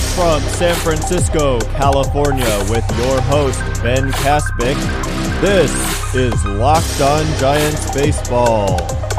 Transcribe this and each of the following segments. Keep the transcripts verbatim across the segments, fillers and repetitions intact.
from San Francisco, California, with your host, Ben Kaspick. This is Locked On Giants Baseball.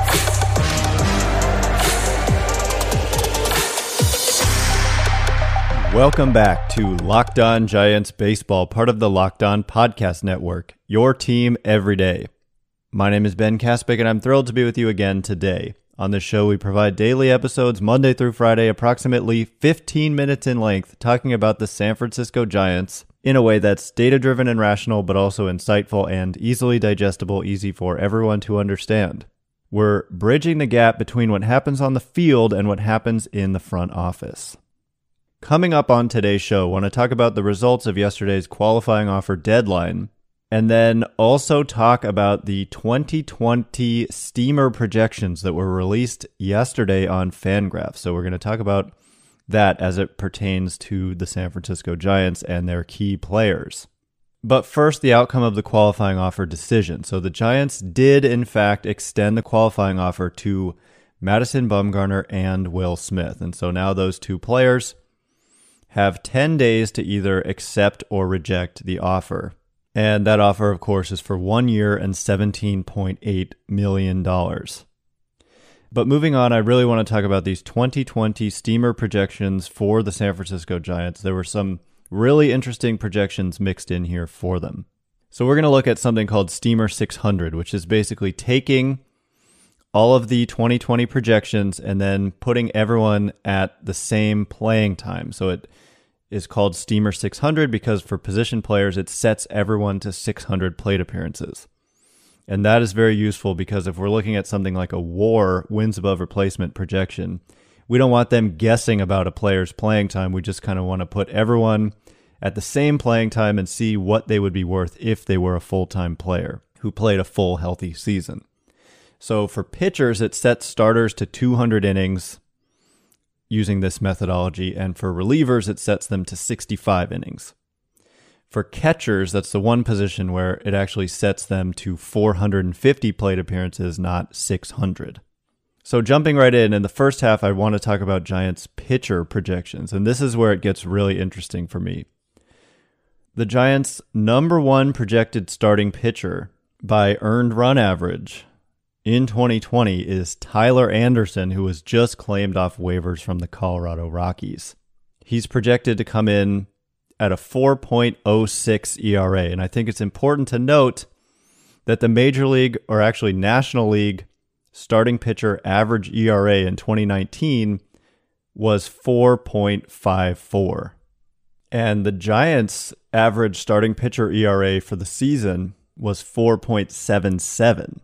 Welcome back to Locked On Giants Baseball, part of the Locked On Podcast Network, your team every day. My name is Ben Kaspick, and I'm thrilled to be with you again today. On this show, we provide daily episodes Monday through Friday, approximately fifteen minutes in length, talking about the San Francisco Giants in a way that's data-driven and rational, but also insightful and easily digestible, easy for everyone to understand. We're bridging the gap between what happens on the field and what happens in the front office. Coming up on today's show, I want to talk about the results of yesterday's qualifying offer deadline, and then also talk about the twenty twenty Steamer projections that were released yesterday on Fangraphs. So we're going to talk about that as it pertains to the San Francisco Giants and their key players. But first, the outcome of the qualifying offer decision. So the Giants did, in fact, extend the qualifying offer to Madison Bumgarner and Will Smith. And so now those two players have ten days to either accept or reject the offer. And that offer, of course, is for one year and seventeen point eight million dollars. But moving on, I really want to talk about these twenty twenty Steamer projections for the San Francisco Giants. There were some really interesting projections mixed in here for them. So we're going to look at something called Steamer six hundred, which is basically taking all of the twenty twenty projections and then putting everyone at the same playing time. So it is called Steamer six hundred because for position players, it sets everyone to six hundred plate appearances. And that is very useful because if we're looking at something like a WAR, wins above replacement projection, we don't want them guessing about a player's playing time. We just kind of want to put everyone at the same playing time and see what they would be worth if they were a full-time player who played a full, healthy season. So for pitchers, it sets starters to two hundred innings using this methodology, and for relievers, it sets them to sixty-five innings. For catchers, that's the one position where it actually sets them to four hundred fifty plate appearances, not six hundred. So jumping right in, in the first half, I want to talk about Giants pitcher projections, and this is where it gets really interesting for me. The Giants' number one projected starting pitcher by earned run average in twenty twenty is Tyler Anderson, who was just claimed off waivers from the Colorado Rockies. He's projected to come in at a four point oh six E R A, and I think it's important to note that the Major League, or actually National League, starting pitcher average E R A in twenty nineteen was four point five four. And the Giants' average starting pitcher E R A for the season was four point seven seven.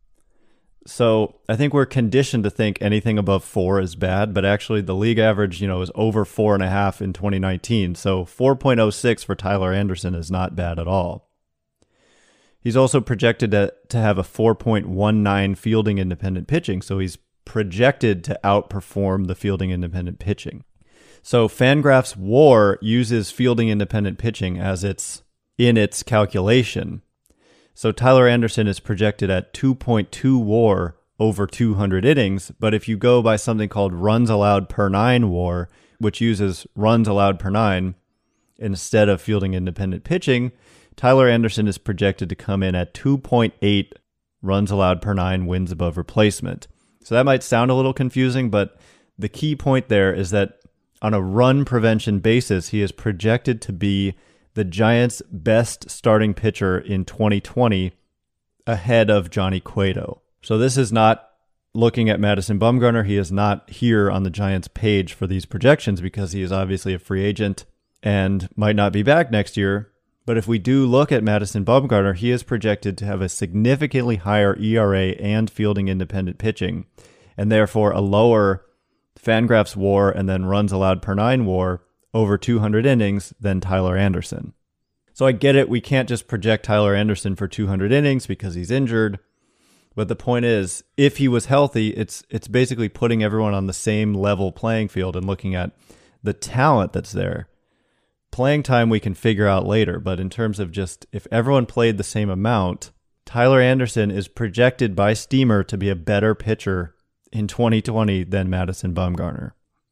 So I think we're conditioned to think anything above four is bad, but actually the league average, you know, is over four and a half in twenty nineteen. So four point oh six for Tyler Anderson is not bad at all. He's also projected to, to have a four point one nine fielding independent pitching. So he's projected to outperform the fielding independent pitching. So Fangraphs WAR uses fielding independent pitching as its in its calculation. So Tyler Anderson is projected at two point two WAR over two hundred innings, but if you go by something called runs allowed per nine WAR, which uses runs allowed per nine instead of fielding independent pitching, Tyler Anderson is projected to come in at two point eight runs allowed per nine wins above replacement. So that might sound a little confusing, but the key point there is that on a run prevention basis, he is projected to be the Giants' best starting pitcher in twenty twenty ahead of Johnny Cueto. So this is not looking at Madison Bumgarner. He is not here on the Giants page for these projections because he is obviously a free agent and might not be back next year. But if we do look at Madison Bumgarner, he is projected to have a significantly higher E R A and fielding independent pitching, and therefore a lower Fangraphs WAR and then runs allowed per nine WAR over two hundred innings than Tyler Anderson. So I get it, we can't just project Tyler Anderson for two hundred innings because he's injured. But the point is, if he was healthy, it's it's basically putting everyone on the same level playing field and looking at the talent that's there. Playing time we can figure out later, but in terms of just if everyone played the same amount, Tyler Anderson is projected by Steamer to be a better pitcher in twenty twenty than Madison Bumgarner.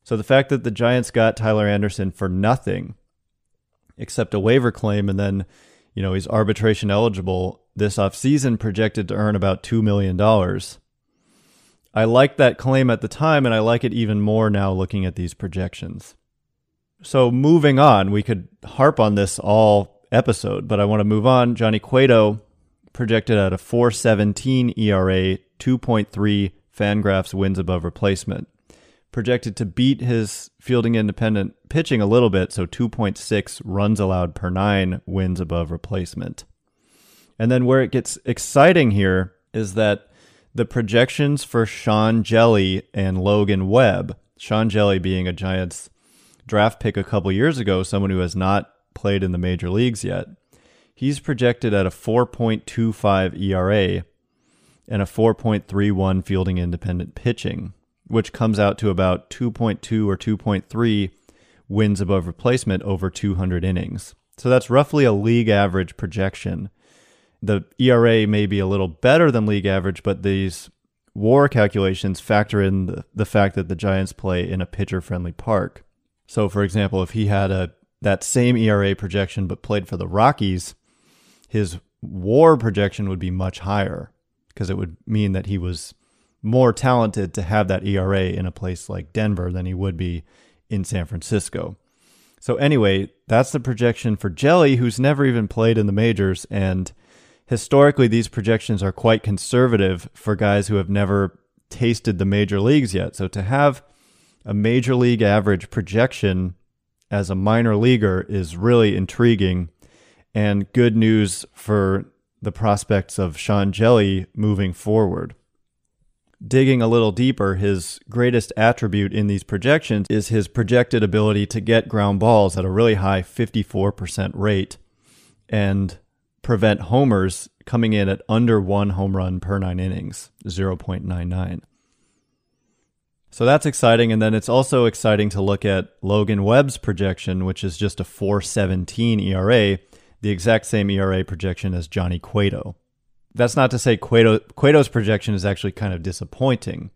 So the fact that the Giants got Tyler Anderson for nothing, except a waiver claim, and then, you know, he's arbitration eligible this offseason, projected to earn about two million dollars. I liked that claim at the time, and I like it even more now looking at these projections. So moving on, we could harp on this all episode, but I want to move on. Johnny Cueto projected at a four seventeen E R A, two point three Fangraphs wins above replacement. Projected to beat his fielding independent pitching a little bit, so two point six runs allowed per nine wins above replacement. And then where it gets exciting here is that the projections for Sean Hjelle and Logan Webb, Sean Hjelle being a Giants draft pick a couple years ago, someone who has not played in the major leagues yet, he's projected at a four point two five E R A and a four point three one fielding independent pitching, which comes out to about two point two or two point three wins above replacement over two hundred innings. So that's roughly a league average projection. The E R A may be a little better than league average, but these WAR calculations factor in the, the fact that the Giants play in a pitcher-friendly park. So, for example, if he had a that same E R A projection but played for the Rockies, his WAR projection would be much higher because it would mean that he was more talented to have that E R A in a place like Denver than he would be in San Francisco. So anyway, that's the projection for Hjelle, who's never even played in the majors, and historically these projections are quite conservative for guys who have never tasted the major leagues yet. So to have a major league average projection as a minor leaguer is really intriguing and good news for the prospects of Sean Hjelle moving forward. Digging a little deeper, his greatest attribute in these projections is his projected ability to get ground balls at a really high fifty-four percent rate and prevent homers coming in at under one home run per nine innings, zero point nine nine. So that's exciting. And then it's also exciting to look at Logan Webb's projection, which is just a four seventeen E R A, the exact same E R A projection as Johnny Cueto. That's not to say Cueto, Cueto's projection is actually kind of disappointing,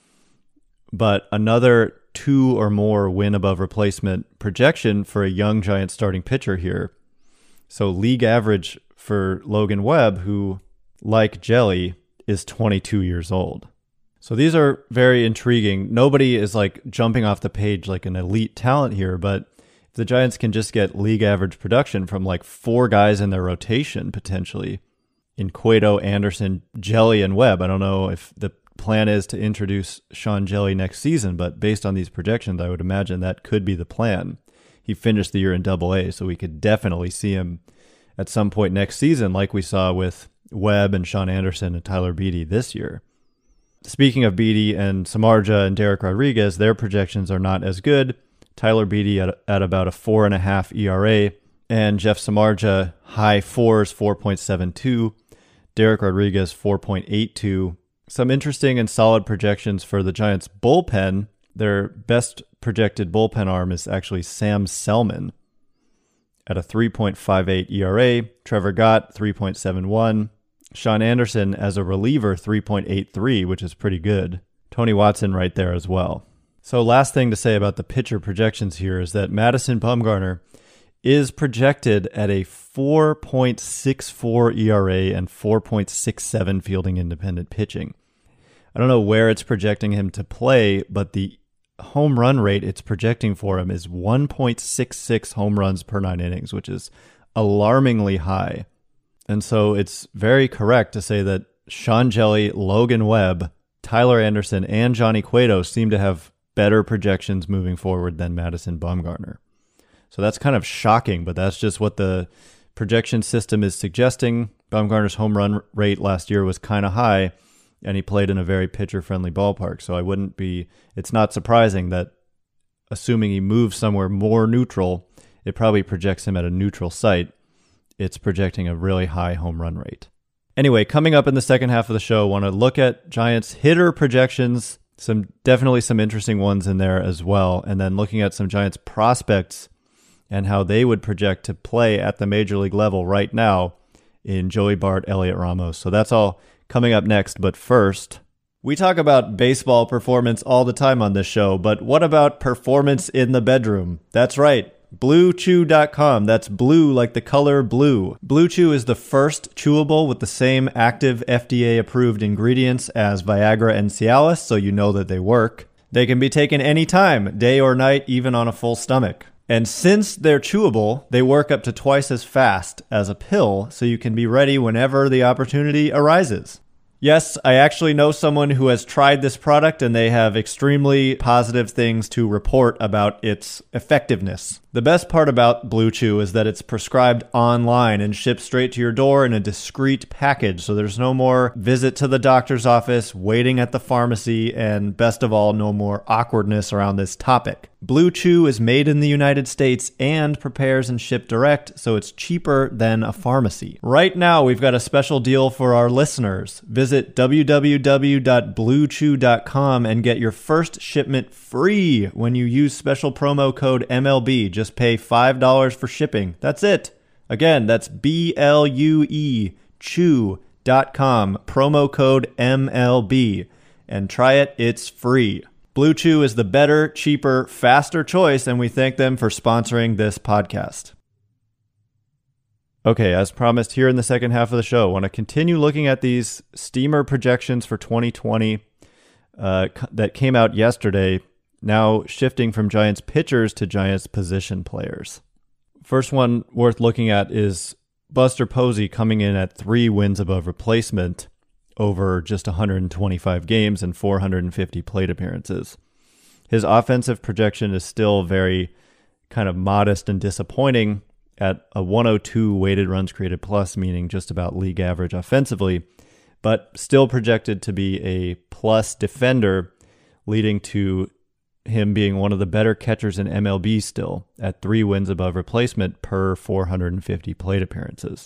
but another two or more win above replacement projection for a young Giants starting pitcher here. So league average for Logan Webb, who, like Hjelle, is twenty-two years old. So these are very intriguing. Nobody is like jumping off the page like an elite talent here, but if the Giants can just get league average production from like four guys in their rotation potentially, in Cueto, Anderson, Hjelle, and Webb. I don't know if the plan is to introduce Sean Hjelle next season, but based on these projections, I would imagine that could be the plan. He finished the year in Double A, so we could definitely see him at some point next season, like we saw with Webb and Sean Anderson and Tyler Beede this year. Speaking of Beede and Samardzija and Derek Rodriguez, their projections are not as good. Tyler Beede at, at about a four and a half E R A, and Jeff Samardzija high fours, four point seven two. Derek Rodriguez, four point eight two. Some interesting and solid projections for the Giants bullpen. Their best projected bullpen arm is actually Sam Selman at a three point five eight E R A. Trevor Gott, three point seven one. Sean Anderson as a reliever, three point eight three, which is pretty good. Tony Watson right there as well. So last thing to say about the pitcher projections here is that Madison Bumgarner is projected at a four point six four E R A and four point six seven fielding independent pitching. I don't know where it's projecting him to play, but the home run rate it's projecting for him is one point six six home runs per nine innings, which is alarmingly high. And so it's very correct to say that Sean Hjelle, Logan Webb, Tyler Anderson, and Johnny Cueto seem to have better projections moving forward than Madison Bumgarner. So that's kind of shocking, but that's just what the projection system is suggesting. Bumgarner's home run rate last year was kind of high, and he played in a very pitcher-friendly ballpark. So I wouldn't be, it's not surprising that, assuming he moves somewhere more neutral, it probably projects him at a neutral site. It's projecting a really high home run rate. Anyway, coming up in the second half of the show, I want to look at Giants hitter projections, some definitely some interesting ones in there as well, and then looking at some Giants prospects and how they would project to play at the major league level right now in Joey Bart, Elliot Ramos. So that's all coming up next. But first, We talk about baseball performance all the time on this show, but what about performance in the bedroom? That's right, Blue Chew dot com. That's blue like the color blue. Blue Chew is the first chewable with the same active F D A-approved ingredients as Viagra and Cialis, so you know that they work. They can be taken anytime, day or night, even on a full stomach. And since they're chewable, they work up to twice as fast as a pill, so you can be ready whenever the opportunity arises. Yes, I actually know someone who has tried this product and they have extremely positive things to report about its effectiveness. The best part about Blue Chew is that it's prescribed online and shipped straight to your door in a discreet package, so there's no more visit to the doctor's office, waiting at the pharmacy, and best of all, no more awkwardness around this topic. Blue Chew is made in the United States and prepares and shipped direct, so it's cheaper than a pharmacy. Right now, we've got a special deal for our listeners. Visit w w w dot blue chew dot com and get your first shipment free when you use special promo code M L B. Just pay five dollars for shipping. That's it. Again, that's B L U E chew dot com, promo code M L B, and try it. It's free. Blue Chew is the better, cheaper, faster choice, and we thank them for sponsoring this podcast. Okay, as promised, here in the second half of the show, I want to continue looking at these Steamer projections for twenty twenty uh, that came out yesterday, now shifting from Giants pitchers to Giants position players. First one worth looking at is Buster Posey coming in at three wins above replacement over just one hundred twenty-five games and four hundred fifty plate appearances. His offensive projection is still very kind of modest and disappointing at a one oh two weighted runs created plus, meaning just about league average offensively, but still projected to be a plus defender, leading to him being one of the better catchers in M L B still at three wins above replacement per four hundred fifty plate appearances.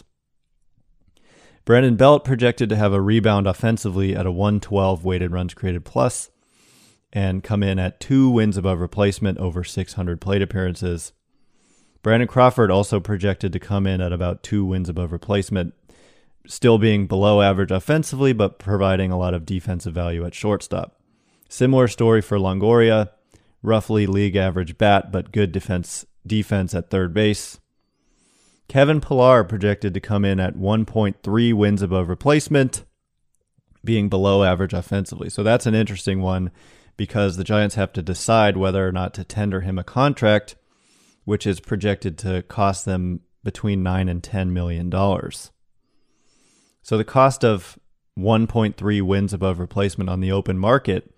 Brandon Belt projected to have a rebound offensively at a one twelve weighted runs created plus and come in at two wins above replacement over six hundred plate appearances. Brandon Crawford also projected to come in at about two wins above replacement, still being below average offensively, but providing a lot of defensive value at shortstop. Similar story for Longoria, roughly league average bat, but good defense defense at third base. Kevin Pillar projected to come in at one point three wins above replacement, being below average offensively. So that's an interesting one because the Giants have to decide whether or not to tender him a contract, which is projected to cost them between nine and ten million dollars. So the cost of one point three wins above replacement on the open market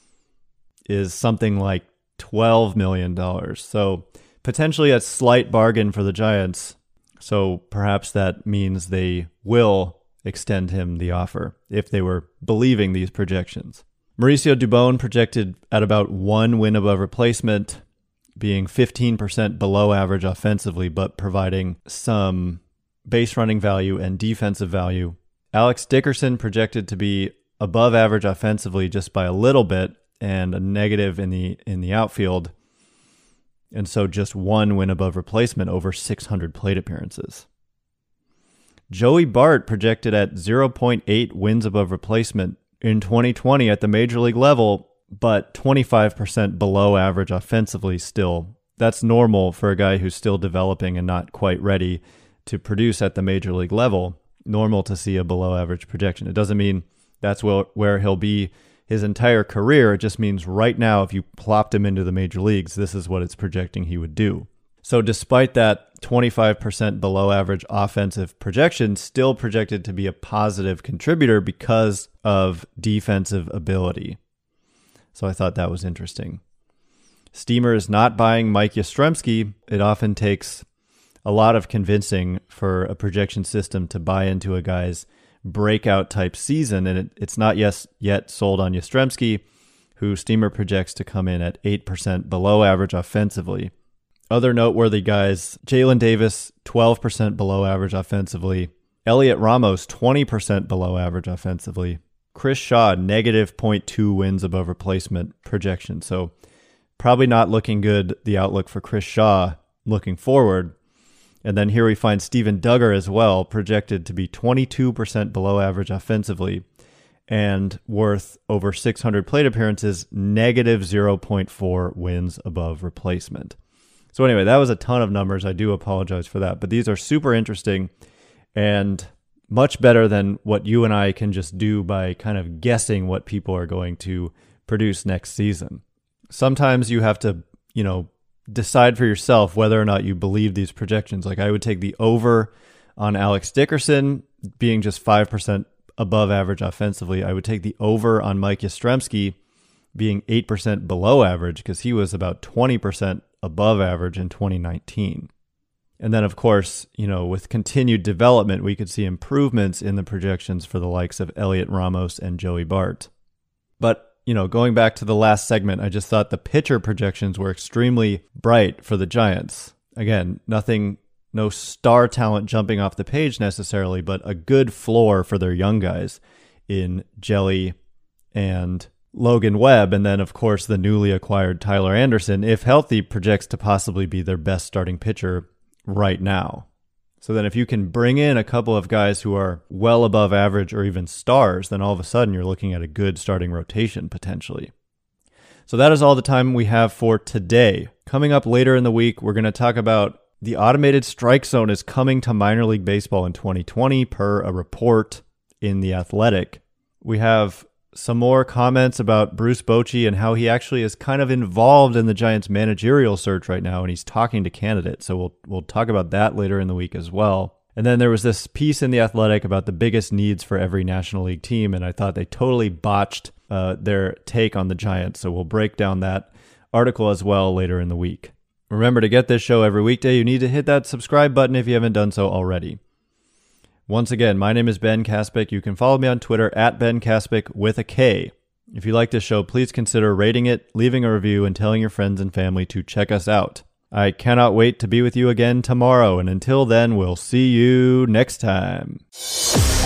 is something like twelve million dollars. So potentially a slight bargain for the Giants. So perhaps that means they will extend him the offer if they were believing these projections. Mauricio Dubon projected at about one win above replacement, being fifteen percent below average offensively, but providing some base running value and defensive value. Alex Dickerson projected to be above average offensively just by a little bit and a negative in the in the outfield. And so just one win above replacement over six hundred plate appearances. Joey Bart projected at zero point eight wins above replacement in twenty twenty at the major league level, but twenty-five percent below average offensively still. That's normal for a guy who's still developing and not quite ready to produce at the major league level. Normal to see a below average projection. It doesn't mean that's where, where he'll be his entire career. It just means right now, if you plopped him into the major leagues, this is what it's projecting he would do. So despite that twenty-five percent below average offensive projection, still projected to be a positive contributor because of defensive ability. So I thought that was interesting. Steamer is not buying Mike Yastrzemski. It often takes a lot of convincing for a projection system to buy into a guy's breakout type season, and it, it's not yes, yet sold on Yastrzemski, who Steamer projects to come in at eight percent below average offensively. Other noteworthy guys, Jalen Davis, twelve percent below average offensively. Elliot Ramos, twenty percent below average offensively. Chris Shaw, negative zero point two wins above replacement projection. So probably not looking good, the outlook for Chris Shaw looking forward. And then here we find Steven Duggar as well, projected to be twenty-two percent below average offensively and worth over six hundred plate appearances, negative zero point four wins above replacement. So anyway, that was a ton of numbers. I do apologize for that, but these are super interesting and much better than what you and I can just do by kind of guessing what people are going to produce next season. Sometimes you have to, you know, decide for yourself whether or not you believe these projections. Like I would take the over on Alex Dickerson being just five percent above average offensively. I would take the over on Mike Yastrzemski being eight percent below average because he was about twenty percent above average in twenty nineteen. And then, of course, you know, with continued development, we could see improvements in the projections for the likes of Elliot Ramos and Joey Bart. But, you know, going back to the last segment, I just thought the pitcher projections were extremely bright for the Giants. Again, nothing, no star talent jumping off the page necessarily, but a good floor for their young guys in Jelly and Logan Webb. And then, of course, the newly acquired Tyler Anderson, if healthy, projects to possibly be their best starting pitcher right now. So then if you can bring in a couple of guys who are well above average or even stars, then all of a sudden you're looking at a good starting rotation potentially. So that is all the time we have for today. Coming up later in the week, we're going to talk about the automated strike zone is coming to minor league baseball in twenty twenty per a report in The Athletic. We have some more comments about Bruce Bochy and how he actually is kind of involved in the Giants' managerial search right now, and he's talking to candidates. So we'll we'll talk about that later in the week as well. And then there was this piece in The Athletic about the biggest needs for every National League team, and I thought they totally botched uh, their take on the Giants. So we'll break down that article as well later in the week. Remember, to get this show every weekday, you need to hit that subscribe button if you haven't done so already. Once again, my name is Ben Kaspick. You can follow me on Twitter at Ben Kaspick with a K. If you like this show, please consider rating it, leaving a review, and telling your friends and family to check us out. I cannot wait to be with you again tomorrow, and until then, we'll see you next time.